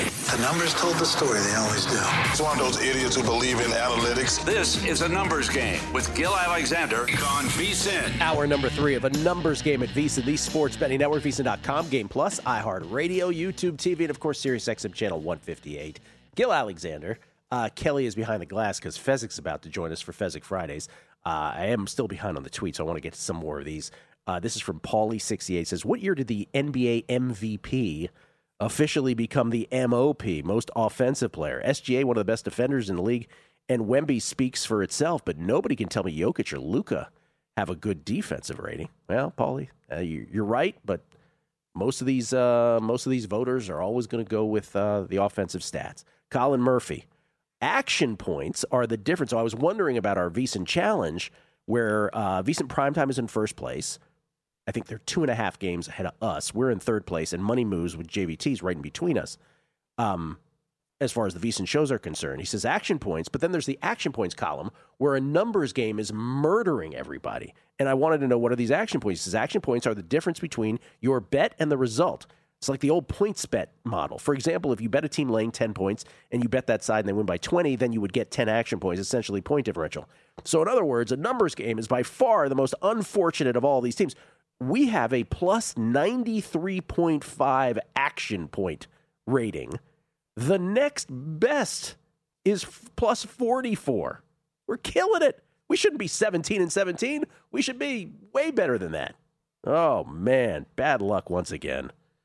The numbers told the story. They always do. It's one of those idiots who believe in analytics. This is a numbers game with Gil Alexander on VSiN. Hour number 3 of a numbers game at VSiN, the sports betting network, VSiN.com, Game Plus, iHeartRadio, YouTube TV, and of course SiriusXM channel 158. Gil Alexander. Kelly is behind the glass because Fezzik's about to join us for Fezzik Fridays. I am still behind on the tweet, so I want to get to some more of these. This is from Paulie68. Says, what year did the NBA MVP officially become the MOP, most offensive player? SGA, one of the best defenders in the league, and Wemby speaks for itself, but nobody can tell me Jokic or Luka have a good defensive rating. Well, Paulie, you're right, but most of these voters are always going to go with the offensive stats. Colin Murphy, action points are the difference. So I was wondering about our VSiN challenge, where VSiN Primetime is in first place. I think they're 2.5 games ahead of us. We're in third place, and Money Moves with JVT's right in between us. As far as the VSiN shows are concerned, he says action points, but then there's the action points column where a numbers game is murdering everybody. And I wanted to know, what are these action points? He says action points are the difference between your bet and the result. It's like the old points bet model. For example, if you bet a team laying 10 points and you bet that side and they win by 20, then you would get 10 action points, essentially point differential. So in other words, a numbers game is by far the most unfortunate of all these teams. We have a plus 93.5 action point rating. The next best is plus 44. We're killing it. We shouldn't be 17-17. We should be way better than that. Oh, man. Bad luck once again.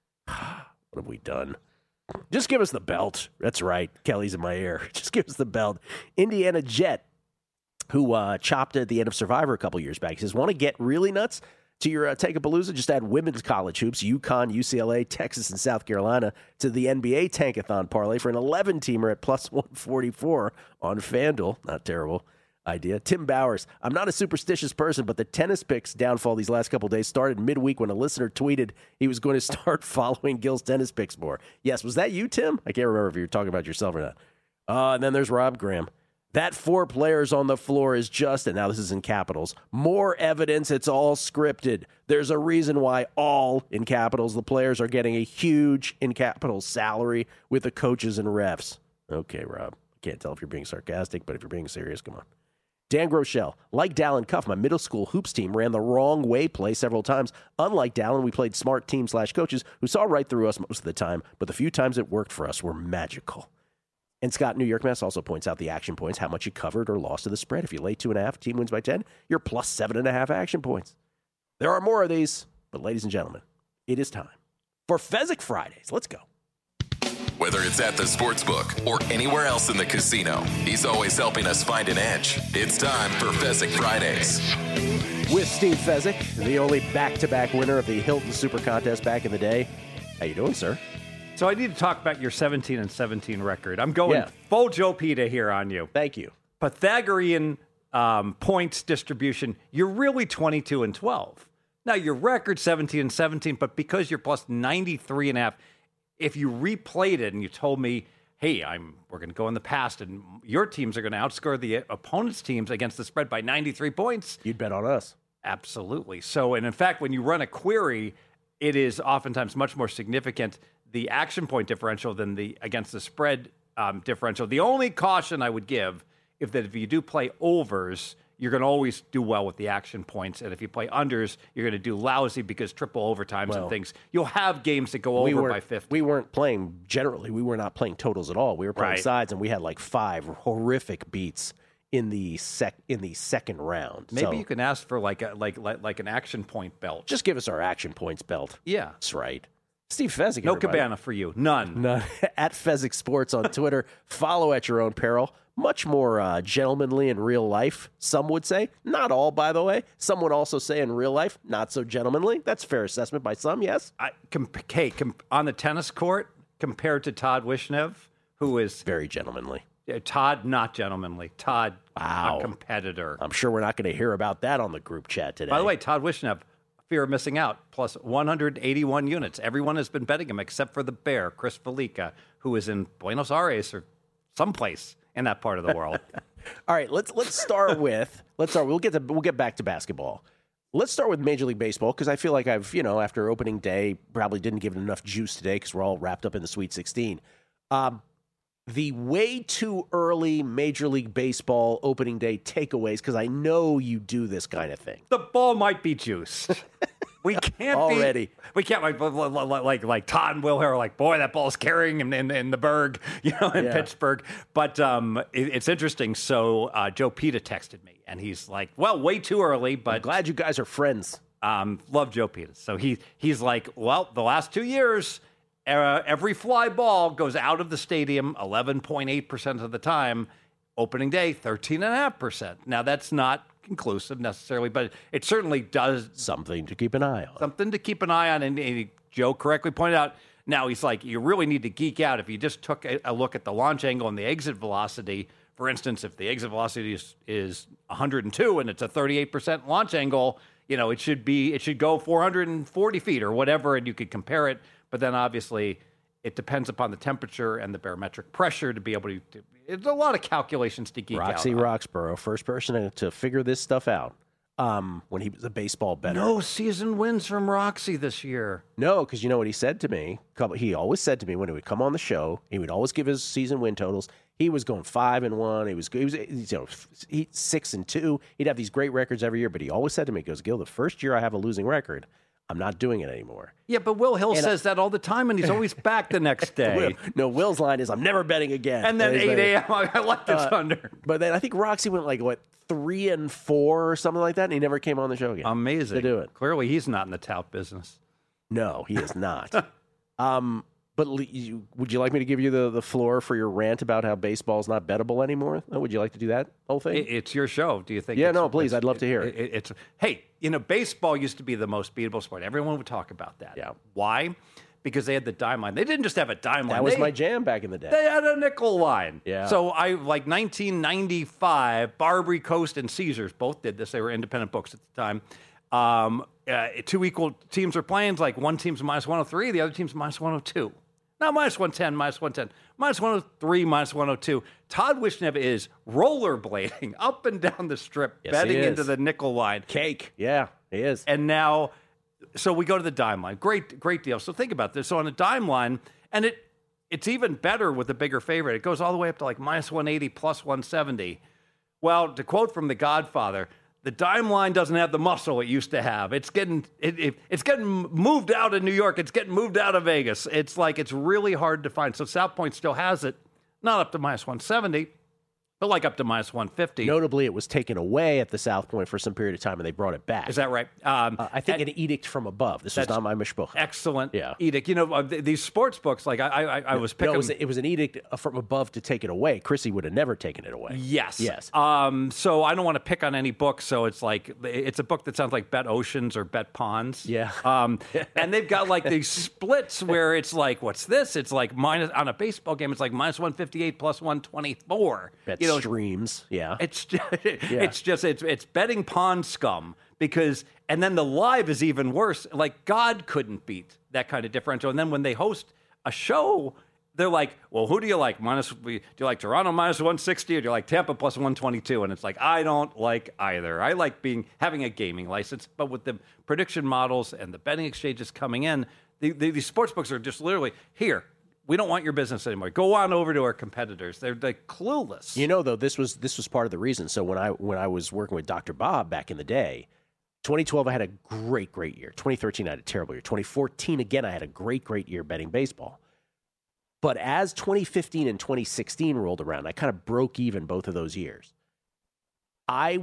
What have we done? Just give us the belt. That's right. Kelly's in my ear. Just give us the belt. Indiana Jet, who chopped at the end of Survivor a couple years back. He says, want to get really nuts to your Tankapalooza? Just add women's college hoops, UConn, UCLA, Texas, and South Carolina to the NBA Tankathon parlay for an 11-teamer at plus 144 on FanDuel. Not terrible idea. Tim Bowers, I'm not a superstitious person, but the tennis picks downfall these last couple of days started midweek when a listener tweeted he was going to start following Gil's tennis picks more. Yes, was that you, Tim? I can't remember if you were talking about yourself or not. And then there's Rob Graham. That 4 players on the floor is just, and now this is in capitals, more evidence it's all scripted. There's a reason why all, in capitals, the players are getting a huge, in capitals, salary with the coaches and refs. Okay, Rob. Can't tell if you're being sarcastic, but if you're being serious, come on. Dan Groeschel, like Dallin Cuff, my middle school hoops team ran the wrong way play several times. Unlike Dallin, we played smart team/coaches who saw right through us most of the time, but the few times it worked for us were magical. And Scott, New York Mess, also points out the action points, how much you covered or lost to the spread. If you lay 2.5, team wins by 10, you're plus 7.5 action points. There are more of these, but ladies and gentlemen, it is time for Fezzik Fridays. Let's go. Whether it's at the sportsbook or anywhere else in the casino, he's always helping us find an edge. It's time for Fezzik Fridays. With Steve Fezzik, the only back-to-back winner of the Hilton Super Contest back in the day. How you doing, sir? So I need to talk about your 17-17 record. I'm going full Joe Pita here on you. Thank you. Pythagorean points distribution, you're really 22-12. Now, your record 17-17, but because you're plus 93.5, if you replayed it and you told me, hey, we're going to go in the past and your teams are going to outscore the opponent's teams against the spread by 93 points. You'd bet on us. Absolutely. So, and in fact, when you run a query, it is oftentimes much more significant, the action point differential, than the against the spread differential. The only caution I would give if you do play overs, you're going to always do well with the action points. And if you play unders, you're going to do lousy because triple overtimes and things. You'll have games that go over by 50. We weren't playing, generally, we were not playing totals at all. We were playing sides, and we had like 5 horrific beats in the second round. Maybe you can ask for like an action point belt. Just give us our action points belt. Yeah. That's right. Steve Fezzik, no everybody. Cabana for you. None. At Fezzik Sports on Twitter. Follow at your own peril. Much more gentlemanly in real life, some would say. Not all, by the way. Some would also say in real life, not so gentlemanly. That's a fair assessment by some, yes? On the tennis court, compared to Todd Wishnev, who is... very gentlemanly. Todd, not gentlemanly. Todd, a competitor. I'm sure we're not going to hear about that on the group chat today. By the way, Todd Wishnev, fear of missing out, plus 181 units. Everyone has been betting him except for the Bear, Chris Felica, who is in Buenos Aires or someplace in that part of the world. All right, let's start with we'll get back to basketball. Let's start with Major League Baseball, because I feel like I've, after opening day, probably didn't give it enough juice today because we're all wrapped up in the Sweet 16. The way too early Major League Baseball opening day takeaways, because I know you do this kind of thing. The ball might be juiced. We can't already. We can't like Todd and Will are like, boy, that ball's carrying him in the Berg, in Pittsburgh. But it's interesting. So Joe Pita texted me, and he's like, well, way too early, but I'm glad you guys are friends. Love Joe Pita. So he's like, well, the last 2 years. Every fly ball goes out of the stadium 11.8% of the time. Opening day, 13.5%. Now, that's not conclusive necessarily, but it certainly does. Something to keep an eye on. Something to keep an eye on. And Joe correctly pointed out, now he's like, you really need to geek out if you just took a look at the launch angle and the exit velocity. For instance, if the exit velocity is 102 and it's a 38% launch angle, it should go 440 feet or whatever, and you could compare it. But then obviously it depends upon the temperature and the barometric pressure to be able to. It's a lot of calculations to geek Roxy out on. Roxborough, first person to figure this stuff out when he was a baseball bettor. No season wins from Roxy this year. No, because you know what he said to me? He always said to me when he would come on the show, he would always give his season win totals. He was going 5-1. He was 6-2. He'd have these great records every year, but he always said to me, he goes, Gil, the first year I have a losing record, I'm not doing it anymore. Yeah, but Will Hill says that all the time, and he's always back the next day. Will's line is, I'm never betting again. And then 8 a.m., I like this under. But then I think Roxy went 3-4 or something like that, and he never came on the show again. Amazing. To do it. Clearly, he's not in the tout business. No, he is not. But would you like me to give you the floor for your rant about how baseball's not bettable anymore? Would you like to do that whole thing? It's your show. Do you think? Yeah, no, please. I'd love to hear it. Hey, baseball used to be the most beatable sport. Everyone would talk about that. Yeah. Why? Because they had the dime line. They didn't just have a dime line. That was my jam back in the day. They had a nickel line. Yeah. So 1995, Barbary Coast and Caesars both did this. They were independent books at the time. Two equal teams are playing. It's like one team's minus 103, the other team's minus 102. Now, minus 110, minus 110, minus 103, minus 102. Todd Wishnev is rollerblading up and down the strip, betting into the nickel line. Cake. Yeah, he is. And now, so we go to the dime line. Great deal. So think about this. So on the dime line, and it's even better with the bigger favorite. It goes all the way up to like minus 180, plus 170. Well, to quote from The Godfather, the dime line doesn't have the muscle it used to have. It's getting moved out of New York. It's getting moved out of Vegas. It's really hard to find. So South Point still has it, not up to minus 170, but like up to minus 150. Notably, it was taken away at the South Point for some period of time, and they brought it back. Is that right? I think an edict from above. This was not my mishpucha. Excellent edict. These sports books, like I was picking. No, it was an edict from above to take it away. Chrissy would have never taken it away. Yes. So I don't want to pick on any book. So it's a book that sounds like Bet Oceans or Bet Ponds. Yeah. And they've got like these splits where it's like, what's this? It's like minus on a baseball game. It's like minus 158 plus 124. Bet streams. Yeah. It's betting pond scum because, and then the live is even worse. Like God couldn't beat that kind of differential. And then when they host a show, they're like, well, who do you like? Do you like Toronto minus 160 or do you like Tampa plus 122? And it's like, I don't like either. I like having a gaming license, but with the prediction models and the betting exchanges coming in, these sports books are just literally here. We don't want your business anymore. Go on over to our competitors. They're clueless. Though, this was part of the reason. So when I was working with Dr. Bob back in the day, 2012 I had a great year. 2013 I had a terrible year. 2014 again I had a great year betting baseball. But as 2015 and 2016 rolled around, I kind of broke even both of those years. I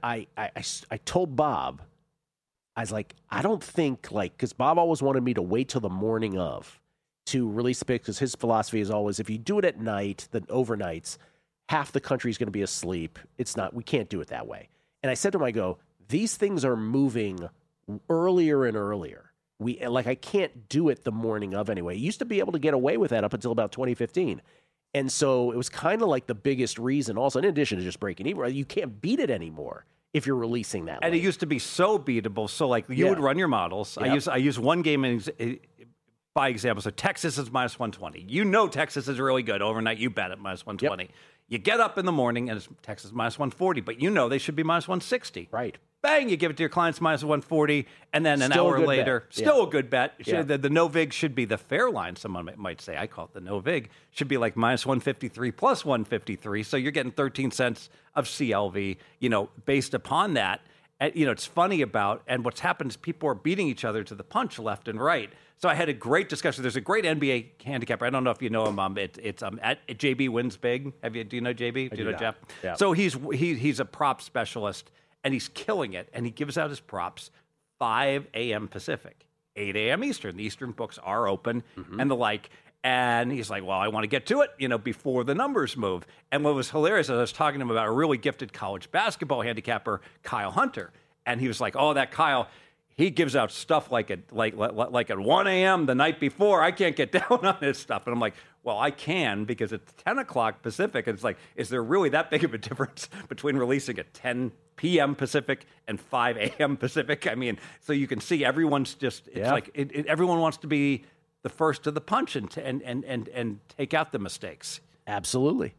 told Bob, I was like, I don't think because Bob always wanted me to wait till the morning of to release the pick, because his philosophy is always, if you do it at night, the overnights, half the country is going to be asleep. We can't do it that way. And I said to him, I go, these things are moving earlier and earlier. I can't do it the morning of anyway. You used to be able to get away with that up until about 2015. And so it was kind of like the biggest reason also, in addition to just breaking even, you can't beat it anymore if you're releasing that. And it used to be so beatable. So you would run your models. Yep. I use one game by example, so Texas is minus 120. You know Texas is really good. Overnight, you bet at minus 120. Yep. You get up in the morning, and it's Texas minus 140, but you know they should be minus 160. Right. Bang, you give it to your clients minus 140, and then an hour later, still a good bet. The no vig should be the fair line, someone might say. I call it the no vig. Should be like minus 153 plus 153, so you're getting 13 cents of CLV, based upon that. It's funny and what's happened is people are beating each other to the punch left and right. So I had a great discussion. There's a great NBA handicapper. I don't know if you know him. It's at JB Wins Big. Do you know JB? Do you know Jeff? Yeah. So he's a prop specialist, and he's killing it. And he gives out his props 5 a.m. Pacific, 8 a.m. Eastern. The Eastern books are open and the like. And he's like, well, I want to get to it, before the numbers move. And what was hilarious is I was talking to him about a really gifted college basketball handicapper, Kyle Hunter. And he was like, oh, that Kyle, he gives out stuff like at 1 a.m. the night before. I can't get down on his stuff. And I'm like, well, I can, because it's 10 o'clock Pacific. And it's like, is there really that big of a difference between releasing at 10 p.m. Pacific and 5 a.m. Pacific? I mean, so you can see everyone's just, everyone wants to be the first to the punch and take out the mistakes. Absolutely.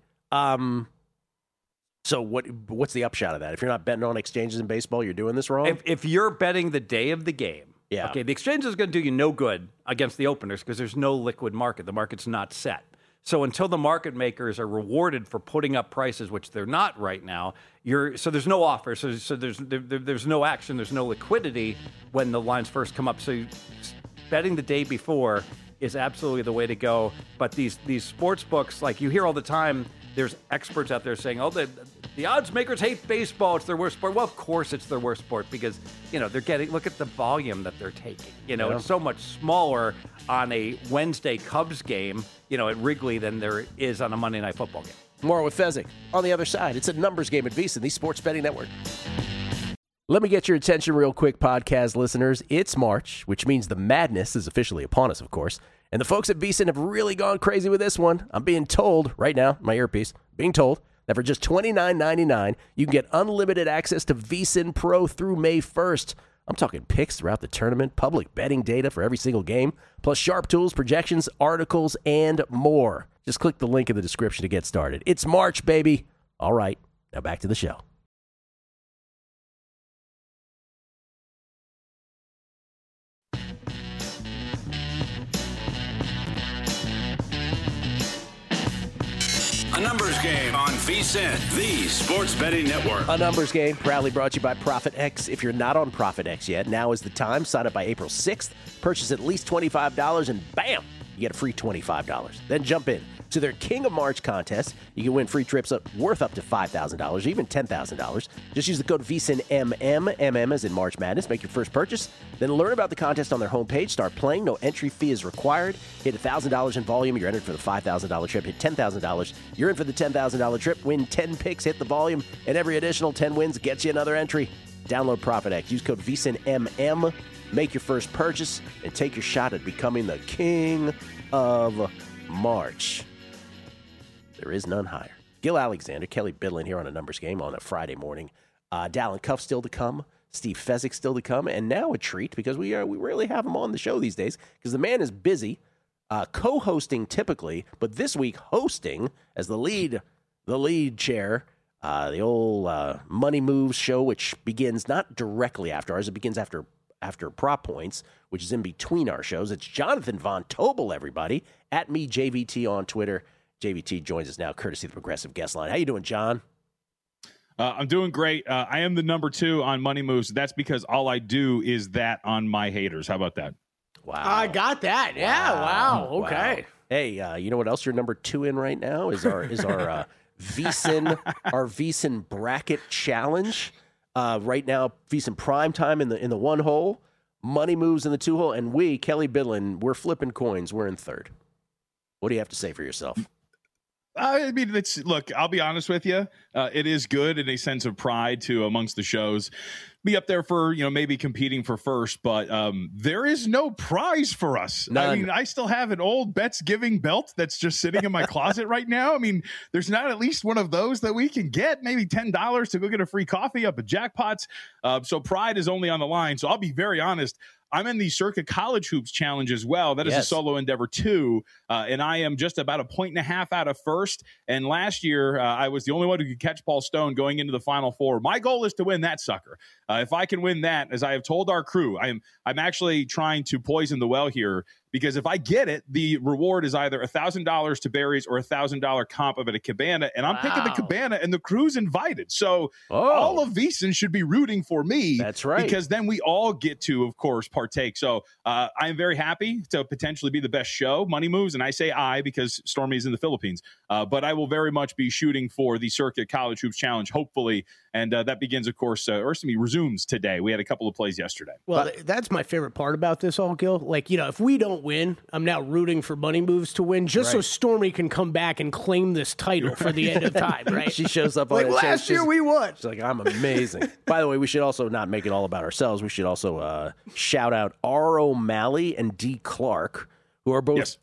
So what's the upshot of that? If you're not betting on exchanges in baseball, you're doing this wrong? If you're betting the day of the game, okay, the exchange is going to do you no good against the openers because there's no liquid market. The market's not set. So until the market makers are rewarded for putting up prices, which they're not right now, so there's no offer. So there's no action. There's no liquidity when the lines first come up. So betting the day before is absolutely the way to go. But these sports books, like you hear all the time, there's experts out there saying, oh, the odds makers hate baseball. It's their worst sport. Well, of course it's their worst sport because, look at the volume that they're taking. It's so much smaller on a Wednesday Cubs game, at Wrigley than there is on a Monday Night Football game. More with Fezzik. On the other side, it's a numbers game at VSiN, the Sports Betting Network. Let me get your attention real quick, podcast listeners. It's March, which means the madness is officially upon us, of course. And the folks at VSiN have really gone crazy with this one. I'm being told right now, my earpiece, being told that for just $29.99, you can get unlimited access to VSiN Pro through May 1st. I'm talking picks throughout the tournament, public betting data for every single game, plus sharp tools, projections, articles, and more. Just click the link in the description to get started. It's March, baby. All right, now back to the show. A numbers game on VSiN, the Sports Betting Network. A numbers game proudly brought to you by ProfitX. If you're not on ProfitX yet, now is the time. Sign up by April 6th. Purchase at least $25 and bam, you get a free $25. Then jump in to their King of March contest. You can win free trips worth up to $5,000, even $10,000. Just use the code VSiNMM, MM as in March Madness. Make your first purchase. Then learn about the contest on their homepage. Start playing. No entry fee is required. Hit $1,000 in volume. You're entered for the $5,000 trip. Hit $10,000. You're in for the $10,000 trip. Win 10 picks. Hit the volume. And every additional 10 wins gets you another entry. Download ProfitX. Use code VSiNMM. Make your first purchase and take your shot at becoming the King of March. There is none higher. Gil Alexander, Kelly Bidlin here on a numbers game on a Friday morning. Dallin Cuff still to come. Steve Fezzik still to come. And now a treat because we rarely have him on the show these days because the man is busy co-hosting typically, but this week hosting as the lead chair, the old Money Moves show, which begins not directly after ours. It begins after Prop Points, which is in between our shows. It's Jonathan Von Tobel, everybody, at me, JVT on Twitter. JVT joins us now, courtesy of the Progressive Guest Line. How you doing, John? I'm doing great. I am the number 2 on Money Moves. That's because all I do is that on my haters. How about that? Wow. I got that. Yeah. Wow. Okay. Wow. Hey, you know what else you're number 2 in right now is our VSiN bracket challenge. Right now, VSiN prime time in the 1 hole, Money Moves in the 2 hole, and we, Kelly Bidlin, we're flipping coins. We're in 3rd. What do you have to say for yourself? I mean, look, I'll be honest with you. It is good in a sense of pride to, amongst the shows, be up there for, maybe competing for first, but there is no prize for us. None. I mean, I still have an old Bet's Giving belt that's just sitting in my closet right now. I mean, there's not at least one of those that we can get, maybe $10 to go get a free coffee up at Jackpots. So pride is only on the line. So I'll be very honest. I'm in the Circa College Hoops Challenge as well. That is a solo endeavor too, and I am just about a 1.5 out of first. And last year, I was the only one who could catch Paul Stone going into the Final Four. My goal is to win that sucker. If I can win that, as I have told our crew, I'm actually trying to poison the well here, because if I get it, the reward is either $1,000 to Barry's or $1,000 comp of at a cabana, and I'm picking the cabana, and the crew's invited. So all of VSiN should be rooting for me. That's right, because then we all get to, of course, partake. So I am very happy to potentially be the best show. Money moves, and I say I because Stormy is in the Philippines. But I will very much be shooting for the Circa College Hoops Challenge, hopefully, and that begins, of course, resumes today. We had a couple of plays yesterday. Well, that's my favorite part about this all, Gil. Like, if we don't win, I'm now rooting for Money Moves to win, just so Stormy can come back and claim this title for the end of time, right? She shows up on last year we won. She's like, I'm amazing. By the way, we should also not make it all about ourselves. We should also shout out R. O'Malley and D. Clark, who are both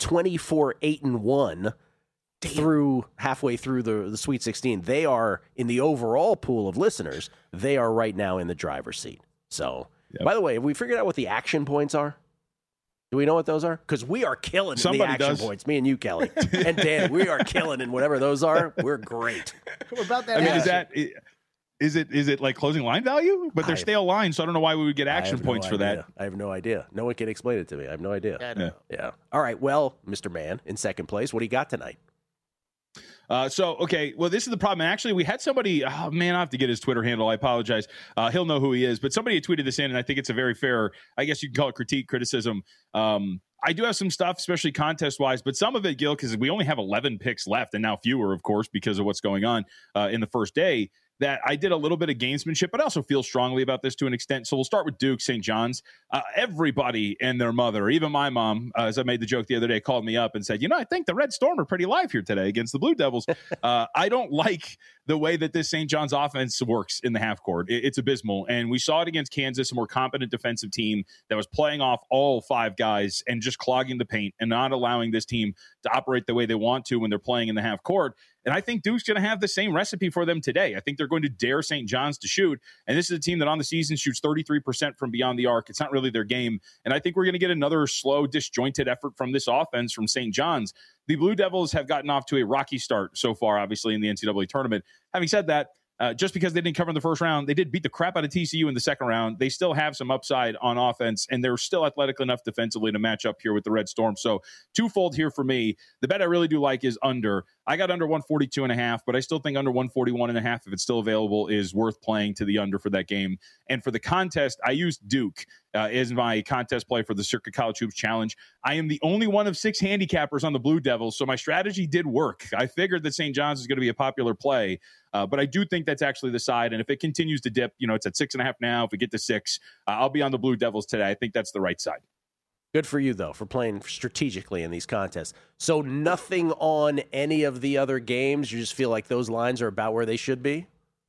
24-8-1 through halfway through the Sweet 16. They are in the overall pool of listeners. They are right now in the driver's seat. So, by the way, have we figured out what the action points are? Do we know what those are? Because we are killing in the action points. Me and you, Kelly. And Dan, we are killing in whatever those are. We're great. What about that? I mean, is it like closing line value? But they're stale lines, so I don't know why we would get action points for that. I have no idea. No one can explain it to me. I have no idea. I don't know. Yeah. All right. Well, Mr. Mann, in second place, what do you got tonight? Okay. Well, this is the problem. And actually, we had somebody, I have to get his Twitter handle. I apologize. He'll know who he is. But somebody had tweeted this in, and I think it's a very fair, I guess you can call it critique, criticism. I do have some stuff, especially contest-wise, but some of it, Gil, because we only have 11 picks left, and now fewer, of course, because of what's going on in the first day, that I did a little bit of gamesmanship, but I also feel strongly about this to an extent. So we'll start with Duke, St. John's. Everybody and their mother, even my mom, as I made the joke the other day, called me up and said, I think the Red Storm are pretty live here today against the Blue Devils. I don't like the way that this St. John's offense works in the half court. It's abysmal. And we saw it against Kansas, a more competent defensive team that was playing off all five guys and just clogging the paint and not allowing this team to operate the way they want to when they're playing in the half court. And I think Duke's going to have the same recipe for them today. I think they're going to dare St. John's to shoot. And this is a team that on the season shoots 33% from beyond the arc. It's not really their game. And I think we're going to get another slow, disjointed effort from this offense from St. John's. The Blue Devils have gotten off to a rocky start so far, obviously, in the NCAA tournament. Having said that, just because they didn't cover in the first round, they did beat the crap out of TCU in the second round. They still have some upside on offense, and they're still athletic enough defensively to match up here with the Red Storm. So twofold here for me. The bet I really do like is under. I got under 142.5, but I still think under 141.5, if it's still available, is worth playing to the under for that game. And for the contest, I used Duke as my contest play for the Circa College Hoops Challenge. I am the only one of 6 handicappers on the Blue Devils, so my strategy did work. I figured that St. John's is going to be a popular play, but I do think that's actually the side. And if it continues to dip, it's at 6.5 now. If we get to 6, I'll be on the Blue Devils today. I think that's the right side. Good for you, though, for playing strategically in these contests. So nothing on any of the other games? You just feel like those lines are about where they should be?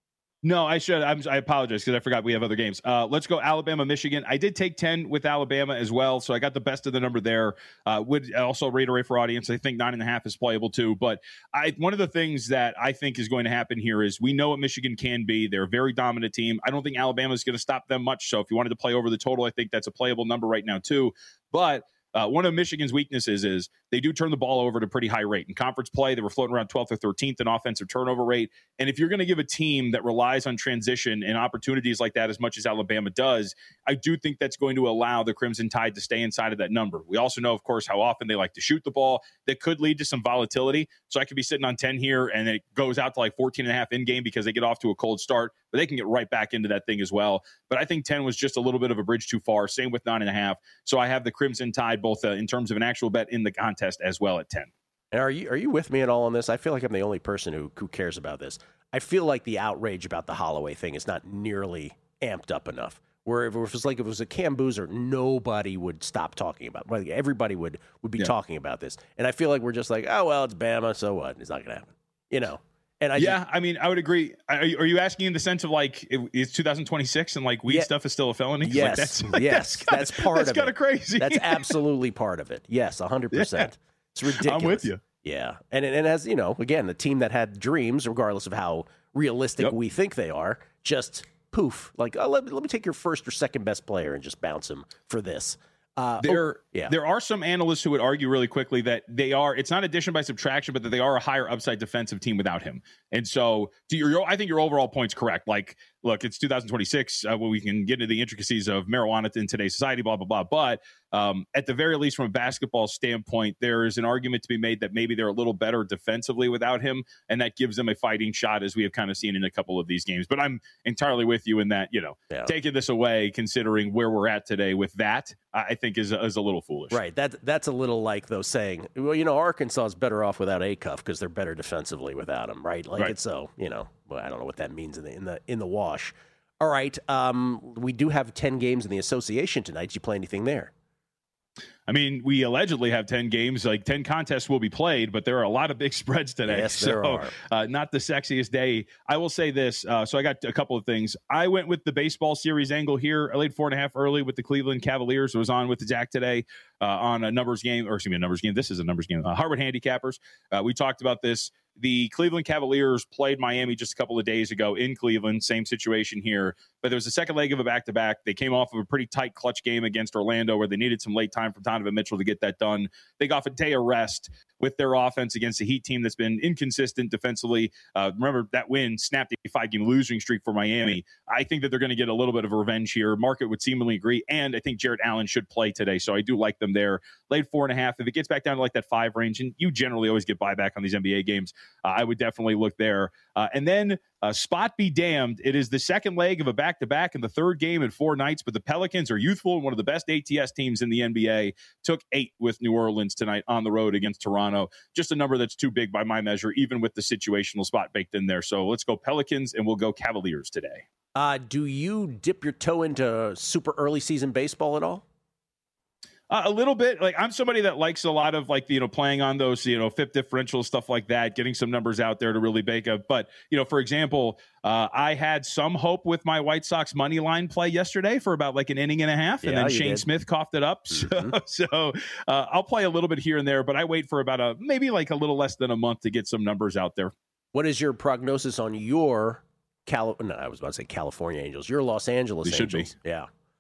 No, I should. I apologize because I forgot we have other games. Let's go Alabama, Michigan. I did take 10 with Alabama as well, so I got the best of the number there. Would also reiterate for audience, I think 9.5 is playable too. But one of the things that I think is going to happen here is we know what Michigan can be. They're a very dominant team. I don't think Alabama is going to stop them much. So if you wanted to play over the total, I think that's a playable number right now too. But one of Michigan's weaknesses is they do turn the ball over at a pretty high rate. In conference play, they were floating around 12th or 13th in offensive turnover rate. And if you're going to give a team that relies on transition and opportunities like that as much as Alabama does, I do think that's going to allow the Crimson Tide to stay inside of that number. We also know, of course, how often they like to shoot the ball. That could lead to some volatility. So I could be sitting on 10 here, and it goes out to like 14.5 in game because they get off to a cold start, but they can get right back into that thing as well. But I think 10 was just a little bit of a bridge too far. Same with 9.5. So I have the Crimson Tide both in terms of an actual bet in the contest as well at 10. And are you with me at all on this? I feel like I'm the only person who cares about this. I feel like the outrage about the Holloway thing is not nearly amped up enough. Where if it was a Cam Boozer, nobody would stop talking about it. Like everybody would be talking about this. And I feel like we're just like, oh, well, it's Bama, so what? It's not going to happen. And I mean, I would agree. Are you asking in the sense of like it's 2026 and like weed stuff is still a felony? Yes, like that's part of it. That's kind of crazy. That's absolutely part of it. Yes, 100%. Yeah. It's ridiculous. I'm with you. Yeah, and as again, the team that had dreams, regardless of how realistic we think they are, just poof, like let me take your first or second best player and just bounce him for this. There are some analysts who would argue really quickly that it's not addition by subtraction, but that they are a higher upside defensive team without him. And so I think your overall point's correct. Like, look, it's 2026 when we can get into the intricacies of marijuana in today's society, blah, blah, blah. But at the very least, from a basketball standpoint, there is an argument to be made that maybe they're a little better defensively without him, and that gives them a fighting shot, as we have kind of seen in a couple of these games. But I'm entirely with you in that, taking this away, considering where we're at today with that, I think is a little foolish. Right. That's a little like, though, saying, well, Arkansas is better off without Acuff because they're better defensively without him, right? Like, it's so, well, I don't know what that means in the wash. All right. We do have 10 games in the association tonight. Did you play anything there? I mean, we allegedly have 10 games, like 10 contests will be played, but there are a lot of big spreads today. Yes, there are. Not the sexiest day. I will say this. So I got a couple of things. I went with the baseball series angle here. I laid 4.5 early with the Cleveland Cavaliers. I was on with Zach today on a numbers game, or excuse me, a numbers game. This is a numbers game. Harvard Handicappers. We talked about this. The Cleveland Cavaliers played Miami just a couple of days ago in Cleveland. Same situation here. But there was a second leg of a back-to-back. They came off of a pretty tight clutch game against Orlando where they needed some late time from Donovan Mitchell to get that done. They got a day of rest with their offense against a Heat team that's been inconsistent defensively. Remember, that win snapped a 5-game losing streak for Miami. I think that they're going to get a little bit of revenge here. Market would seemingly agree, and I think Jarrett Allen should play today, so I do like them there. Laid 4.5. If it gets back down to like that 5 range, and you generally always get buyback on these NBA games, I would definitely look there. And then spot be damned. It is the second leg of a back-to-back and the third game in 4 nights, but the Pelicans are youthful and one of the best ATS teams in the NBA. Took 8 with New Orleans tonight on the road against Toronto. Just a number that's too big by my measure, even with the situational spot baked in there. So let's go Pelicans, and we'll go Cavaliers today. Do you dip your toe into super early season baseball at all? A little bit. Like, I'm somebody that likes a lot of playing on those, FIP differentials, stuff like that, getting some numbers out there to really bake up. But, for example, I had some hope with my White Sox money line play yesterday for about like an inning and a half. And then Shane Smith coughed it up. Mm-hmm. So I'll play a little bit here and there, but I wait for about maybe like a little less than a month to get some numbers out there. What is your prognosis on your I was about to say California Angels, your Los Angeles Angels? Should be.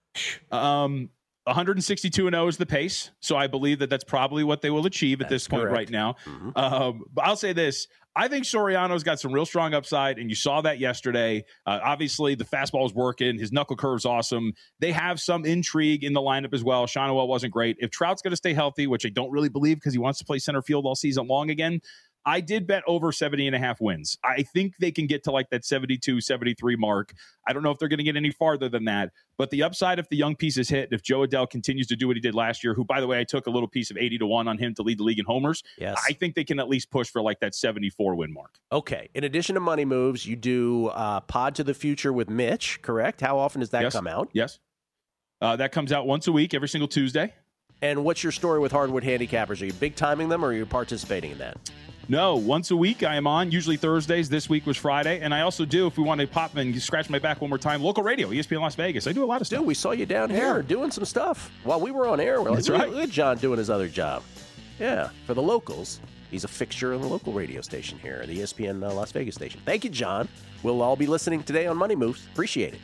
Yeah. 162-0 is the pace, so I believe that that's probably what they will achieve at this point right now. Mm-hmm. But I'll say this. I think Soriano's got some real strong upside, and you saw that yesterday. Obviously, the fastball is working. His knuckle curve's awesome. They have some intrigue in the lineup as well. Shonowell wasn't great. If Trout's going to stay healthy, which I don't really believe because he wants to play center field all season long again, I did bet over 70.5 wins. I think they can get to like that 72, 73 mark. I don't know if they're going to get any farther than that, but the upside if the young pieces hit, if Joe Adell continues to do what he did last year, who, by the way, I took a little piece of 80-1 on him to lead the league in homers. Yes. I think they can at least push for like that 74 win mark. Okay. In addition to Money Moves, you do Pod to the Future with Mitch, correct? How often does that come out? Yes. That comes out once a week, every single Tuesday. And what's your story with Hardwood Handicappers? Are you big timing them or are you participating in that? No, once a week I am on, usually Thursdays. This week was Friday. And I also do, if we want to pop and scratch my back one more time, local radio, ESPN Las Vegas. I do a lot of stuff. Dude, we saw you down here doing some stuff while we were on air. We're like, look at John doing his other job. Yeah, for the locals. He's a fixture on the local radio station here, the ESPN Las Vegas station. Thank you, John. We'll all be listening today on Money Moves. Appreciate it.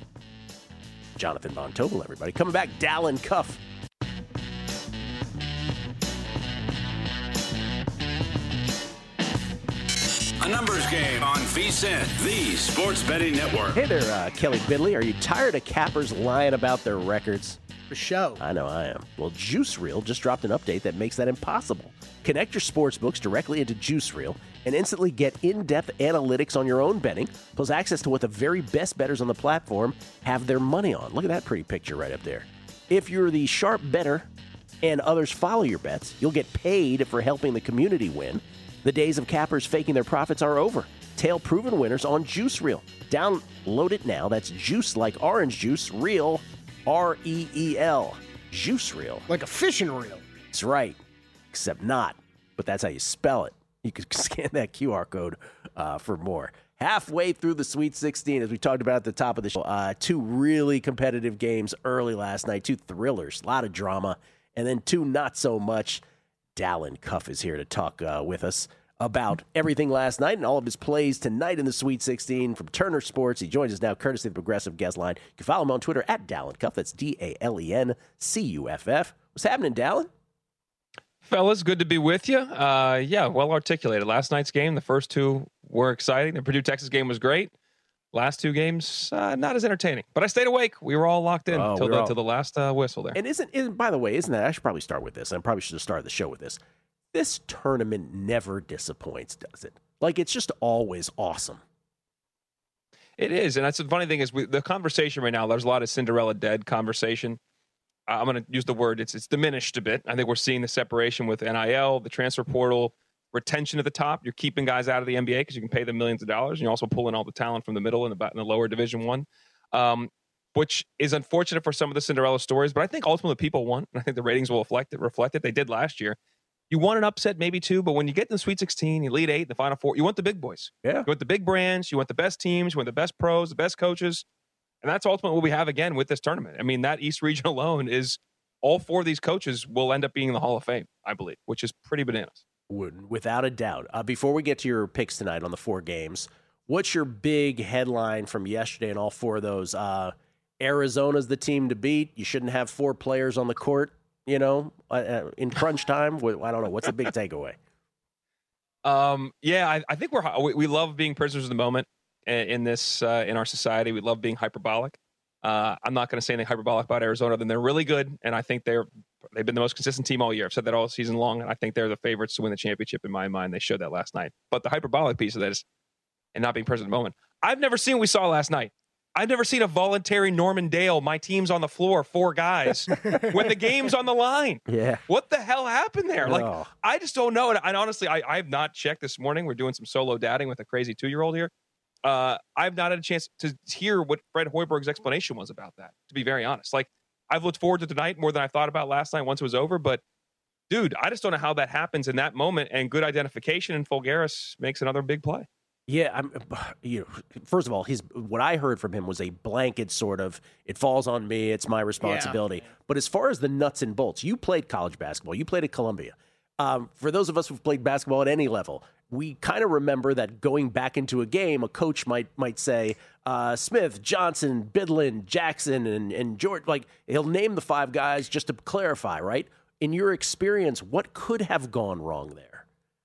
Jonathan Von Tobel, everybody. Coming back, Dallin Cuff. A numbers game on VSiN, the Sports Betting Network. Hey there, Kelly Bidley. Are you tired of cappers lying about their records? For show. I know I am. Well, Juice Reel just dropped an update that makes that impossible. Connect your sports books directly into Juice Reel and instantly get in-depth analytics on your own betting, plus access to what the very best bettors on the platform have their money on. Look at that pretty picture right up there. If you're the sharp bettor and others follow your bets, you'll get paid for helping the community win. The days of cappers faking their profits are over. Tail proven winners on Juice Reel. Download it now. That's juice like orange juice, reel, R-E-E-L. Juice Reel. Like a fishing reel. That's right. Except not. But that's how you spell it. You can scan that QR code for more. Halfway through the Sweet 16, as we talked about at the top of the show, 2 really competitive games early last night. 2 thrillers. A lot of drama. And then 2 not so much. Dallin Cuff is here to talk with us about everything last night and all of his plays tonight in the Sweet 16 from Turner Sports. He joins us now courtesy of the Progressive Guest Line. You can follow him on Twitter at Dalen Cuff. That's DalenCuff. What's happening, Dalen? Fellas, good to be with you. Yeah, well articulated. Last night's game, the first two were exciting. The Purdue-Texas game was great. Last two games, not as entertaining. But I stayed awake. We were all locked in till the last whistle there. And isn't by the way, isn't that, I should probably start with this. I probably should have started the show with this. This tournament never disappoints, does it? Like, it's just always awesome. It is. And that's the funny thing is the conversation right now, there's a lot of Cinderella dead conversation. I'm going to use the word, it's diminished a bit. I think we're seeing the separation with NIL, the transfer portal, retention at the top. You're keeping guys out of the NBA because you can pay them millions of dollars, and you're also pulling all the talent from the middle and in the lower Division I, which is unfortunate for some of the Cinderella stories. But I think ultimately people want, and I think the ratings will reflect it. They did last year. You want an upset, maybe two, but when you get in the Sweet 16, you lead 8, the Final Four, you want the big boys. Yeah. You want the big brands. You want the best teams. You want the best pros, the best coaches. And that's ultimately what we have again with this tournament. I mean, that East region alone is all 4 of these coaches will end up being in the Hall of Fame, I believe, which is pretty bananas. Without a doubt. Before we get to your picks tonight on the 4 games, what's your big headline from yesterday in all 4 of those? Arizona's the team to beat. You shouldn't have 4 players on the court, in crunch time. I don't know. What's the big takeaway? Yeah, I think we love being prisoners of the moment in this in our society. We love being hyperbolic. I'm not going to say anything hyperbolic about Arizona. Then they're really good, and I think they've been the most consistent team all year. I've said that all season long, and I think they're the favorites to win the championship in my mind. They showed that last night. But the hyperbolic piece of that is, and not being present in the moment, I've never seen what we saw last night. I've never seen a voluntary Norman Dale, my team's on the floor, 4 guys, when the game's on the line. Yeah. What the hell happened there? Like, I just don't know. And honestly, I have not checked this morning. We're doing some solo dadding with a crazy 2-year-old here. I've not had a chance to hear what Fred Hoiberg's explanation was about that, to be very honest. Like, I've looked forward to tonight more than I thought about last night once it was over. But, dude, I just don't know how that happens in that moment. And good identification, and Fulgaris makes another big play. Yeah, first of all, what I heard from him was a blanket sort of, it falls on me, it's my responsibility. Yeah. But as far as the nuts and bolts, you played college basketball, you played at Columbia. For those of us who've played basketball at any level, we kind of remember that going back into a game, a coach might say, Smith, Johnson, Bidlin, Jackson, and George, like, he'll name the 5 guys just to clarify, right? In your experience, what could have gone wrong there?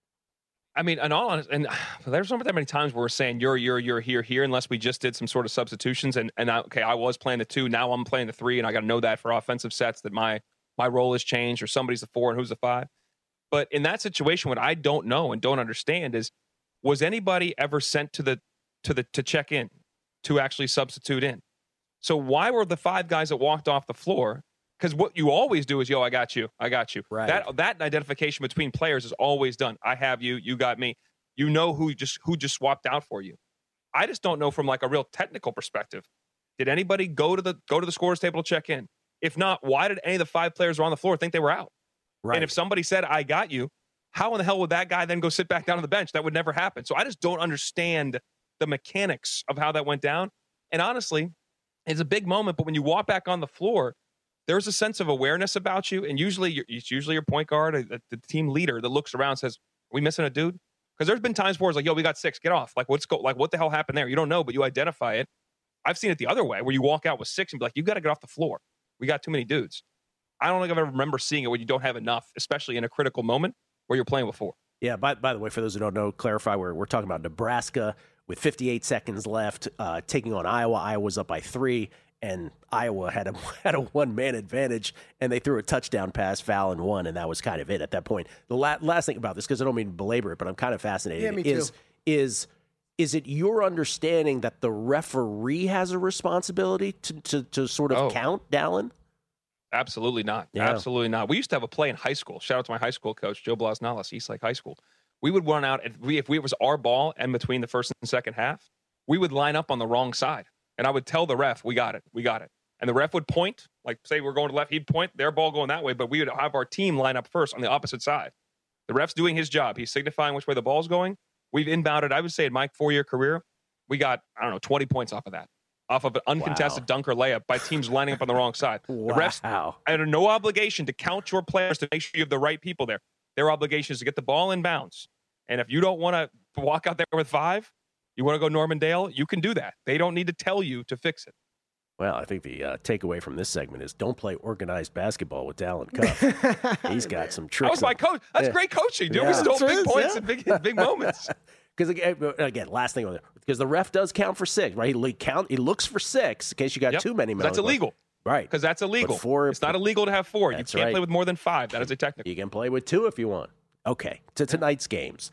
I mean, in all honesty, and there's not that many times where we're saying you're here, unless we just did some sort of substitutions. And I was playing the 2, now I'm playing the 3, and I got to know that for offensive sets that my role has changed, or somebody's the 4 and who's the 5. But in that situation, what I don't know and don't understand is, was anybody ever sent to check in, to actually substitute in? So why were the 5 guys that walked off the floor? Because what you always do is, I got you. Right. That identification between players is always done. I have you, you got me. You know who just swapped out for you. I just don't know from like a real technical perspective. Did anybody go to the scorer's table to check in? If not, why did any of the 5 players who were on the floor think they were out? Right. And if somebody said, I got you, how in the hell would that guy then go sit back down on the bench? That would never happen. So I just don't understand the mechanics of how that went down. And honestly, it's a big moment, but when you walk back on the floor, there's a sense of awareness about you, and it's usually your point guard, the team leader that looks around and says, "Are we missing a dude?" Because there's been times where it's like, "Yo, we got 6, get off." Like, what the hell happened there? You don't know, but you identify it. I've seen it the other way, where you walk out with 6 and be like, "You got to get off the floor. We got too many dudes." I don't think I've ever remember seeing it when you don't have enough, especially in a critical moment where you're playing with 4. Yeah. By the way, for those who don't know, clarify we're talking about Nebraska with 58 seconds left, taking on Iowa. Iowa's up by 3. And Iowa had a 1-man advantage, and they threw a touchdown pass, foul, and won, and that was kind of it at that point. The last thing about this, because I don't mean to belabor it, but I'm kind of fascinated. Yeah, me too. Is it your understanding that the referee has a responsibility to sort of count, Dalen? Absolutely not. Yeah. Absolutely not. We used to have a play in high school. Shout out to my high school coach, Joe Blasnalis, Eastlake High School. We would run out, if it was our ball and between the first and second half, we would line up on the wrong side. And I would tell the ref, we got it. And the ref would point, like say we're going to left, he'd point, their ball going that way, but we would have our team line up first on the opposite side. The ref's doing his job. He's signifying which way the ball's going. We've inbounded, I would say in my 4-year career, we got, 20 points off of that. Off of an uncontested dunk or layup by teams lining up on the wrong side. Wow. The refs had no obligation to count your players to make sure you have the right people there. Their obligation is to get the ball in bounds, And if you don't want to walk out there with 5, you want to go Norman Dale, you can do that. They don't need to tell you to fix it. Well, I think the takeaway from this segment is don't play organized basketball with Dallin Cuff. He's got some tricks. That was my coach. That's great coaching, dude. We stole big points in big moments. Because again, last thing on there, because the ref does count for 6, right? He looks for 6 in case you got too many. That's illegal, right? Because that's illegal. It's not illegal to have 4. You can't play with more than 5. That is a technical. You can play with 2 if you want. Okay, to tonight's games.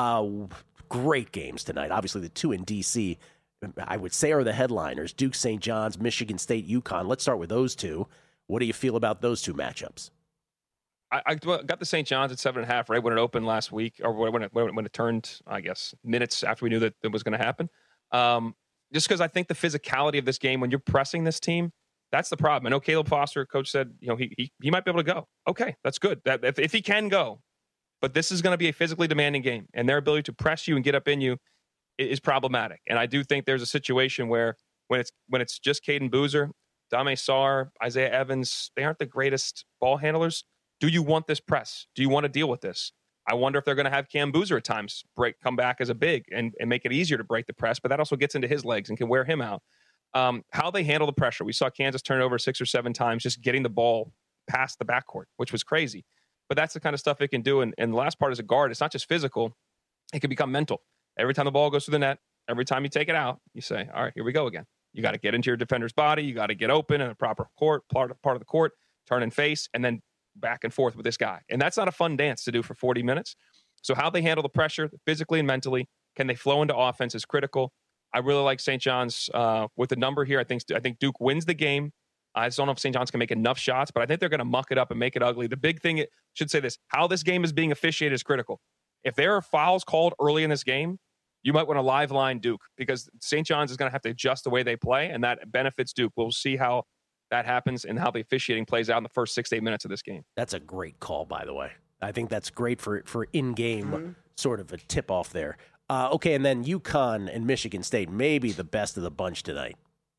Great games tonight. Obviously, the 2 in D.C., I would say, are the headliners. Duke, St. John's, Michigan State, UConn. Let's start with those 2. What do you feel about those 2 matchups? I got the St. John's at 7.5 right when it opened last week, or when it turned, I guess, minutes after we knew that it was going to happen. Just because I think the physicality of this game, when you're pressing this team, that's the problem. I know Caleb Foster, coach, said he might be able to go. Okay, that's good. That if he can go, but this is going to be a physically demanding game, and their ability to press you and get up in you is problematic. And I do think there's a situation where when it's just Caden Boozer, Dame Sarr, Isaiah Evans, they aren't the greatest ball handlers. Do you want this press? Do you want to deal with this? I wonder if they're going to have Cam Boozer at times come back as a big and make it easier to break the press, but that also gets into his legs and can wear him out. How they handle the pressure. We saw Kansas turn it over 6 or 7 times just getting the ball past the backcourt, which was crazy. But that's the kind of stuff it can do. And the last part is a guard. It's not just physical. It can become mental. Every time the ball goes through the net, every time you take it out, you say, all right, here we go again. You got to get into your defender's body. You got to get open in a proper court, part of the court, turn and face, and then back and forth with this guy. And that's not a fun dance to do for 40 minutes. So how they handle the pressure physically and mentally, can they flow into offense is critical. I really like St. John's with the number here. I think Duke wins the game. I just don't know if St. John's can make enough shots, but I think they're going to muck it up and make it ugly. The big thing, should say this, how this game is being officiated is critical. If there are fouls called early in this game, you might want to live line Duke because St. John's is going to have to adjust the way they play, and that benefits Duke. We'll see how that happens and how the officiating plays out in the first 6 to 8 minutes of this game. That's a great call, by the way. I think that's great for in-game sort of a tip-off there. Okay, and then UConn and Michigan State, maybe the best of the bunch tonight.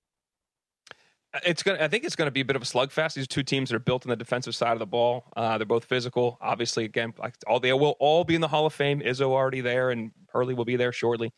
I think it's going to be a bit of a slugfest. These 2 teams that are built on the defensive side of the ball. They're both physical. Obviously, again, they will all be in the Hall of Fame. Izzo already there, and Hurley will be there shortly.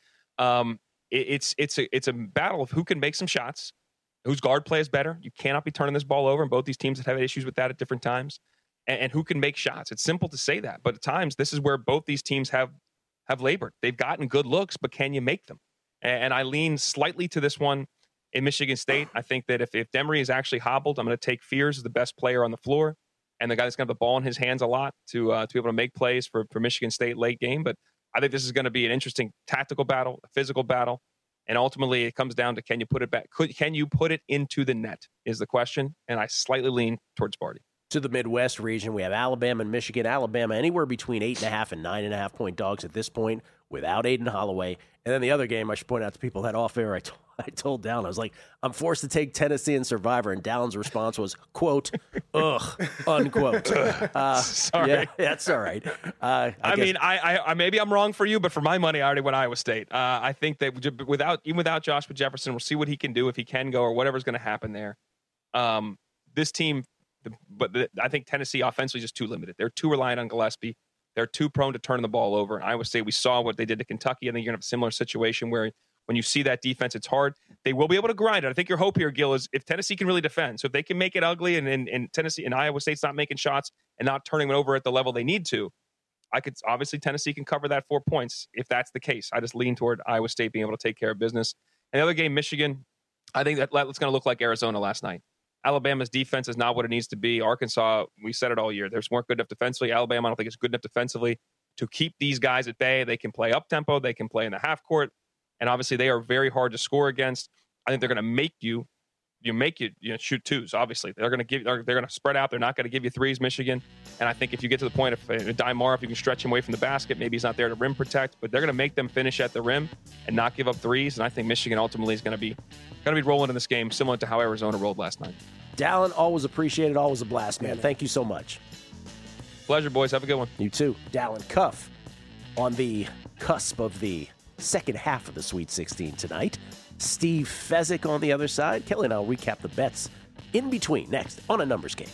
It's a battle of who can make some shots, whose guard play is better. You cannot be turning this ball over, and both these teams have had issues with that at different times. And who can make shots? It's simple to say that, but at times this is where both these teams have labored. They've gotten good looks, but can you make them? And I lean slightly to this one in Michigan State. I think that if Demery is actually hobbled, I'm going to take Fears as the best player on the floor and the guy that's going to have the ball in his hands a lot to be able to make plays for Michigan State late game. But I think this is going to be an interesting tactical battle, a physical battle. And ultimately, it comes down to can you put it back? Can you put it into the net is the question. And I slightly lean towards Sparty. To the Midwest region, we have Alabama and Michigan. Alabama anywhere between 8.5 and 9.5 point dogs at this point without Aiden Holloway. And then the other game, I should point out to people that off air, I told Dallin, I was like, I'm forced to take Tennessee and Survivor. And Dallin's response was, quote, ugh, unquote. Sorry. Yeah, that's all right. I mean, maybe I'm wrong for you, but for my money, I already went Iowa State. I think that without Joshua Jefferson, we'll see what he can do if he can go or whatever's going to happen there. This team, I think Tennessee offensively is just too limited. They're too reliant on Gillespie. They're too prone to turning the ball over. Iowa State, we saw what they did to Kentucky. I think you're going to have a similar situation where when you see that defense, it's hard. They will be able to grind it. I think your hope here, Gil, is if Tennessee can really defend. So if they can make it ugly and Tennessee and Iowa State's not making shots and not turning it over at the level they need to, obviously Tennessee can cover that 4 points if that's the case. I just lean toward Iowa State being able to take care of business. And the other game, Michigan, I think that's going to look like Arizona last night. Alabama's defense is not what it needs to be. Arkansas, we said it all year. They weren't good enough defensively. Alabama, I don't think is good enough defensively to keep these guys at bay. They can play up tempo. They can play in the half court. And obviously they are very hard to score against. I think they're going to make you shoot twos. Obviously they're going to spread out. They're not going to give you threes, Michigan. And I think if you get to the point of Dymar, if you can stretch him away from the basket, maybe he's not there to rim protect, but they're going to make them finish at the rim and not give up threes. And I think Michigan ultimately is going to be rolling in this game, similar to how Arizona rolled last night. Dallin, always appreciated, always a blast, man. Thank you so much. Pleasure, boys. Have a good one. You too. Dallin Cuff on the cusp of the second half of the Sweet 16 tonight. Steve Fezzik on the other side. Kelly and I'll recap the bets in between next on A Numbers Game.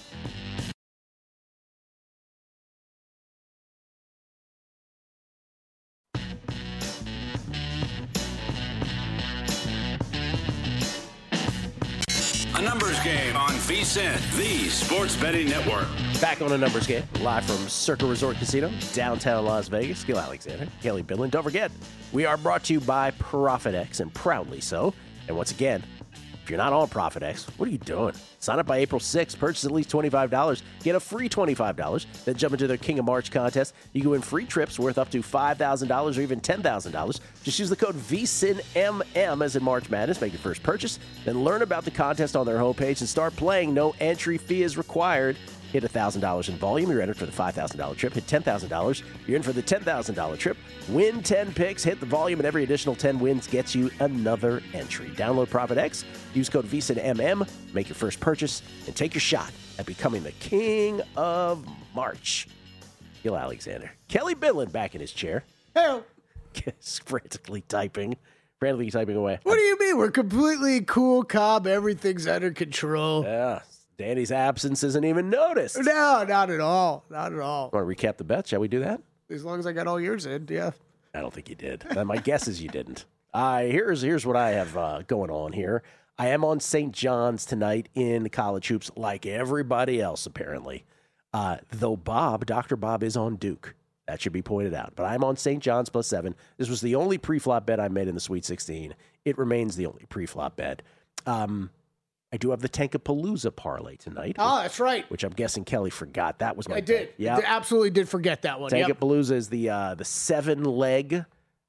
A numbers game on VSiN, the Sports Betting Network. Back on a numbers game, live from Circa Resort Casino, downtown Las Vegas. Gil Alexander, Kelly Bidlin. Don't forget, we are brought to you by ProfitX, and proudly so. And once again, if you're not on ProfitX, what are you doing? Sign up by April 6th, purchase at least $25, get a free $25, then jump into their King of March contest. You can win free trips worth up to $5,000 or even $10,000. Just use the code VSINMM as in March Madness. Make your first purchase, then learn about the contest on their homepage and start playing. No entry fee is required. Hit $1,000 in volume, you're entered for the $5,000 trip. Hit $10,000, you're in for the $10,000 trip. Win 10 picks, hit the volume, and every additional 10 wins gets you another entry. Download ProfitX, use code VSINMM, make your first purchase, and take your shot at becoming the King of March. Gil Alexander. Kelly Bidlin back in his chair. Hey, frantically typing away. what do you mean? We're completely cool, calm. Everything's under control. Yeah. Danny's absence isn't even noticed. No, not at all. Not at all. Want to recap the bet? Shall we do that? As long as I got all yours in, yeah. I don't think you did. My guess is you didn't. Here's what I have going on here. I am on St. John's tonight in college hoops, like everybody else, apparently. Though Dr. Bob is on Duke. That should be pointed out. But I'm on St. John's +7. This was the only pre-flop bet I made in the Sweet 16. It remains the only pre-flop bet. I do have the Tankapalooza parlay tonight. Oh, that's right. Which I'm guessing Kelly forgot. That was my bet. did. Yeah, absolutely did forget that one. Tankapalooza is the 7-leg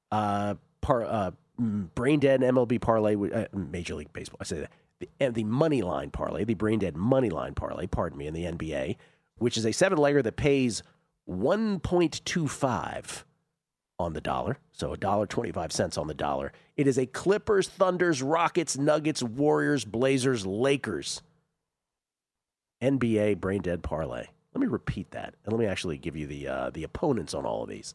brain dead MLB parlay, Major League Baseball. I say that the money line parlay, the brain dead money line parlay. Pardon me, in the NBA, which is a 7-legger that pays 1.25 on the dollar, so $1.25 on the dollar. It is a Clippers, Thunders, Rockets, Nuggets, Warriors, Blazers, Lakers NBA brain dead parlay. Let me repeat that, and let me actually give you the opponents on all of these.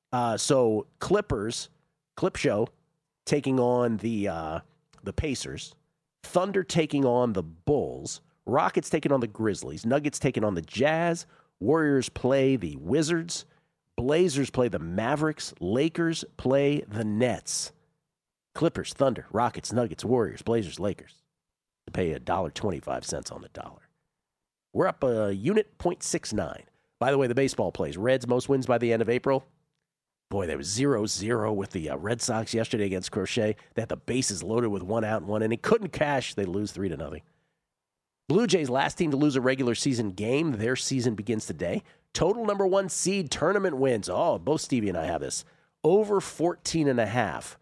So Clippers, Clip Show, taking on the Pacers. Thunder taking on the Bulls. Rockets taking on the Grizzlies. Nuggets taking on the Jazz. Warriors play the Wizards. Blazers play the Mavericks. Lakers play the Nets. Clippers, Thunder, Rockets, Nuggets, Warriors, Blazers, Lakers. To pay $1.25 on the dollar. We're up a unit 0.69. By the way, the baseball plays. Reds, most wins by the end of April. Boy, there was 0-0 with the Red Sox yesterday against Crochet. They had the bases loaded with 1 out and 1 inning. Couldn't cash. They lose 3-0. Blue Jays, last team to lose a regular season game. Their season begins today. Total number 1 seed tournament wins. Oh, both Stevie and I have this. Over 14.5.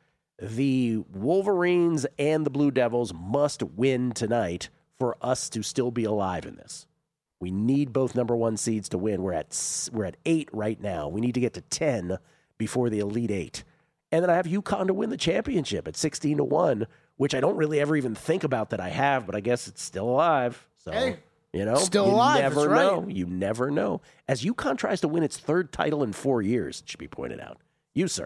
The Wolverines and the Blue Devils must win tonight for us to still be alive in this. We need both number 1 seeds to win. We're at 8 right now. We need to get to 10 before the Elite 8. And then I have UConn to win the championship at 16-1, which I don't really ever even think about that I have, but I guess it's still alive. So, hey, you still alive. Never that's know. Right. You never know. As UConn tries to win its 3rd title in 4 years, it should be pointed out. You, sir.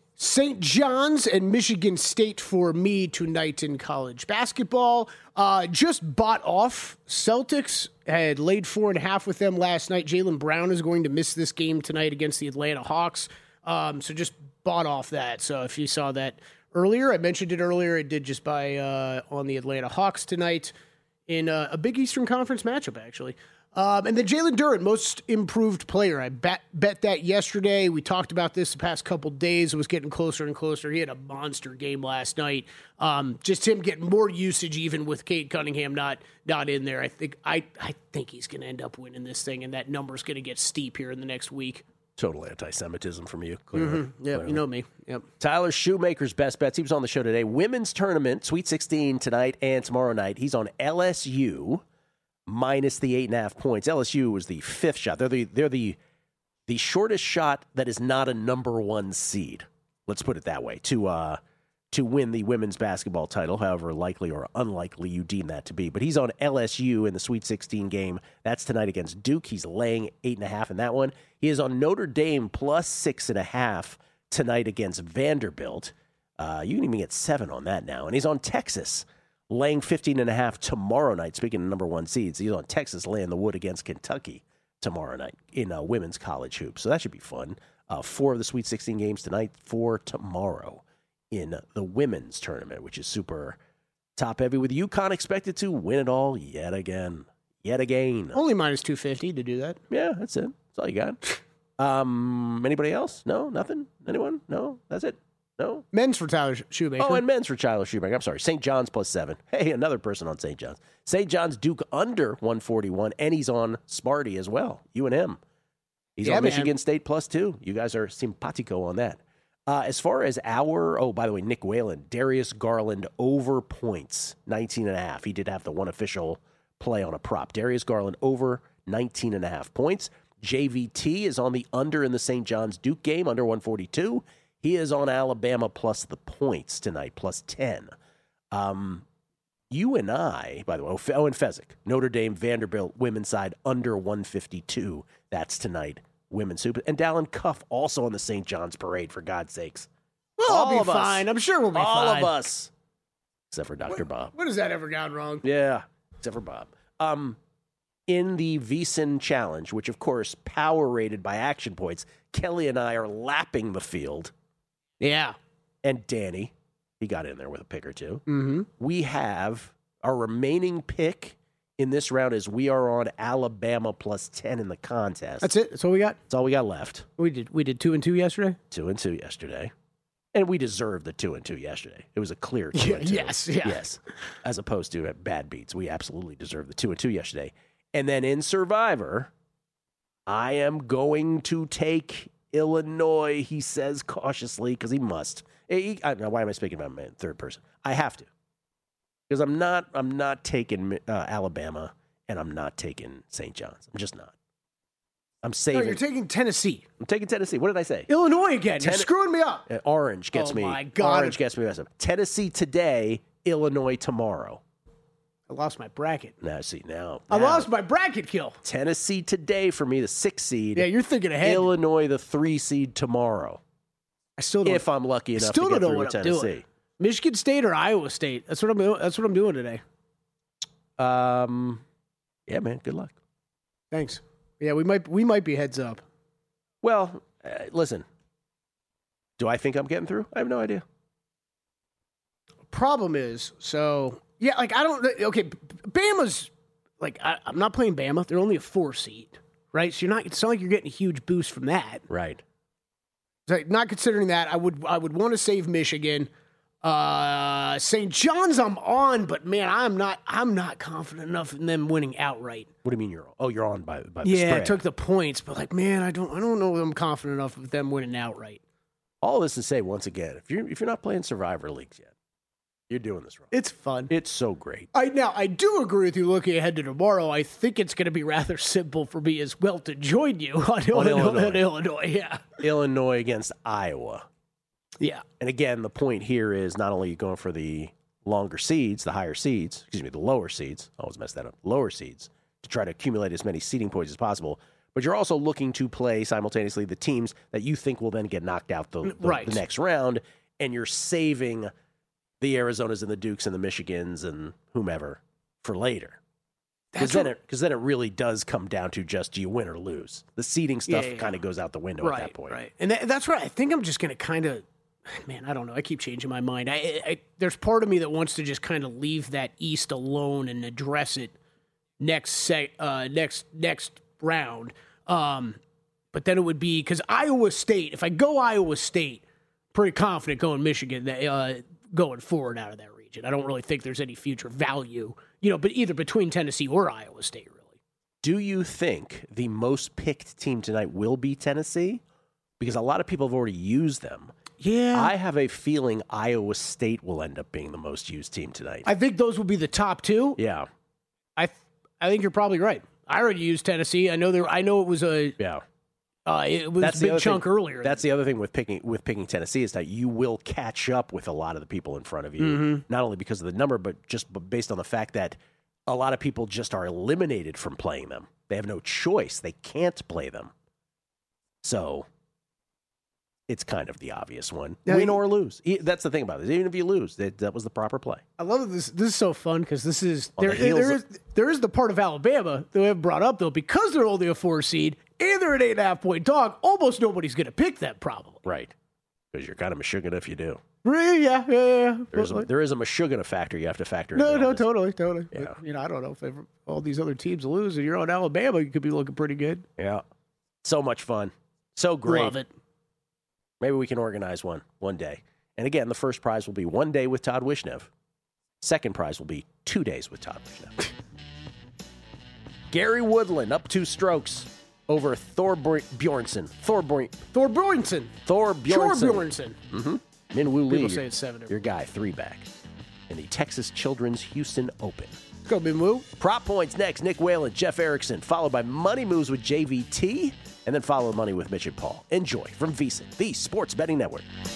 St. John's and Michigan State for me tonight in college basketball. Just bought off. Celtics had laid 4.5 with them last night. Jaylen Brown is going to miss this game tonight against the Atlanta Hawks. So just bought off that. So if you saw that earlier, I mentioned it earlier. I did just buy on the Atlanta Hawks tonight in a big Eastern Conference matchup, actually. And then Jalen Duren, most improved player. I bet that yesterday. We talked about this the past couple days. It was getting closer and closer. He had a monster game last night. Just him getting more usage, even with Cade Cunningham not in there. I think he's going to end up winning this thing, and that number's going to get steep here in the next week. Total anti-Semitism from you. Clearly. Mm-hmm. Yeah, you know me. Yep. Tyler Shoemaker's best bets. He was on the show today. Women's tournament, Sweet 16 tonight and tomorrow night. He's on LSU minus the 8.5 points. LSU was the 5th shot. They're the shortest shot that is not a number 1 seed. Let's put it that way. To win the women's basketball title, however likely or unlikely you deem that to be. But he's on LSU in the Sweet 16 game. That's tonight against Duke. He's laying 8.5 in that one. He is on Notre Dame plus 6.5 tonight against Vanderbilt. You can even get 7 on that now. And he's on Texas laying 15.5 tomorrow night. Speaking of number 1 seeds, he's on Texas laying the wood against Kentucky tomorrow night in women's college hoops. So that should be fun. 4 of the Sweet 16 games tonight, 4 tomorrow in the women's tournament, which is super Top heavy with UConn expected to win it all yet again. Yet again. Only minus 250 to do that. Yeah, that's it. That's all you got. Anybody else? No? Nothing? Anyone? No? That's it? No? Men's for Tyler Shoemaker. Oh, and men's for Tyler Shoemaker. I'm sorry. St. John's +7. Hey, another person on St. John's. St. John's Duke under 141, and he's on Sparty as well. You and him. He's on Michigan State +2. You guys are simpatico on that. As far as by the way, Nick Whalen, Darius Garland over points, 19.5. He did have the one official play on a prop. Darius Garland over 19.5 points. JVT is on the under in the St. John's Duke game, under 142. He is on Alabama plus the points tonight, +10. You and I, by the way, and Fezzik, Notre Dame, Vanderbilt, women's side, under 152. That's tonight, women's super. And Dallin Cuff also on the St. John's parade, for God's sakes. We'll all be fine. I'm sure we'll be all fine. All of us. Except for Dr. Bob. When has that ever gone wrong? Yeah, except for Bob. In the VSiN Challenge, which, of course, power rated by action points, Kelly and I are lapping the field. Yeah. And Danny, he got in there with a pick or two. Mm-hmm. We have our remaining pick in this round is we are on Alabama +10 in the contest. That's it? That's all we got? That's all we got left. We did 2-2 yesterday? 2-2 yesterday. And we deserved the 2-2 yesterday. It was a clear 2-2. Yes. As opposed to bad beats. We absolutely deserved the 2-2 yesterday. And then in Survivor, I am going to take Illinois, he says cautiously, because he must. Why am I speaking about him in third person? I have to. Because I'm not taking Alabama, and I'm not taking St. John's. I'm just not. I'm saving. No, you're taking Tennessee. I'm taking Tennessee. What did I say? Illinois again. You're screwing me up. Orange gets me. Oh, my God. Orange gets me messed up. Tennessee today, Illinois tomorrow. I lost my bracket. Now, see, now. I lost my bracket kill. Tennessee today for me, the 6 seed. Yeah, you're thinking ahead. Illinois, the 3 seed tomorrow. I still don't. If I'm lucky enough to get through with Tennessee. Michigan State or Iowa State? That's what I'm doing today. Yeah, man. Good luck. Thanks. Yeah, we might be heads up. Well, listen. Do I think I'm getting through? I have no idea. Problem is, yeah, like I don't. Okay, Bama's like I'm not playing Bama. They're only a 4 seed, right? So it's not like you're getting a huge boost from that, right? So not considering that, I would want to save Michigan. St. John's I'm on, but man, I'm not confident enough in them winning outright. What do you mean you're on? Oh, you're on by the yeah, spread. I took the points, but like man, I don't know if I'm confident enough of them winning outright. All this to say, once again, if you're not playing Survivor leagues yet, you're doing this wrong. It's fun. It's so great. Now, I do agree with you looking ahead to tomorrow. I think it's going to be rather simple for me as well to join you on Illinois. Yeah. Illinois against Iowa. Yeah. And again, the point here is not only going for the longer seeds, the lower seeds, I always mess that up, lower seeds, to try to accumulate as many seeding points as possible, but you're also looking to play simultaneously the teams that you think will then get knocked out the next round, and you're saving the Arizonas and the Dukes and the Michigans and whomever for later. Because then it really does come down to just do you win or lose. The seeding stuff kind of goes out the window at that point. Right. And that's right. I think I'm just going to kind of, man, I don't know. I keep changing my mind. There's part of me that wants to just kind of leave that East alone and address it next round. But then it would be because Iowa State. If I go Iowa State, pretty confident going Michigan. Going forward out of that region. I don't really think there's any future value, but either between Tennessee or Iowa State, really. Do you think the most picked team tonight will be Tennessee? Because a lot of people have already used them. Yeah. I have a feeling Iowa State will end up being the most used team tonight. I think those will be the top 2. Yeah. I think you're probably right. I already used Tennessee. I know it was a it was a big chunk earlier. That's the other thing with picking Tennessee is that you will catch up with a lot of the people in front of you, not only because of the number, but based on the fact that a lot of people just are eliminated from playing them. They have no choice. They can't play them. So it's kind of the obvious one. Win or lose. That's the thing about it. Even if you lose, that was the proper play. I love this. This is so fun because this is there is the part of Alabama that we have brought up, though, because they're only a 4 seed and they're an 8.5 point dog. Almost nobody's going to pick them, probably. Right. Because you're kind of Meshuggah if you do. Yeah. There is a Meshuggah factor you have to factor in. No, totally. Yeah. But, I don't know if all these other teams lose and you're on Alabama, you could be looking pretty good. Yeah. So much fun. So great. Love it. Maybe we can organize one day. And again, the first prize will be 1 day with Todd Wishnev. Second prize will be 2 days with Todd Wishnev. Gary Woodland up 2 strokes over Thor Bjornsson. Thor Bjornsson. Mm-hmm. Minwoo Lee. People say it's 7. Your guy, 3 back. In the Texas Children's Houston Open. Let's go, Minwoo. Prop Points next. Nick Whalen, Jeff Erickson, followed by Money Moves with JVT, and then follow Money with Mitch and Paul. Enjoy from VSiN, the Sports Betting Network.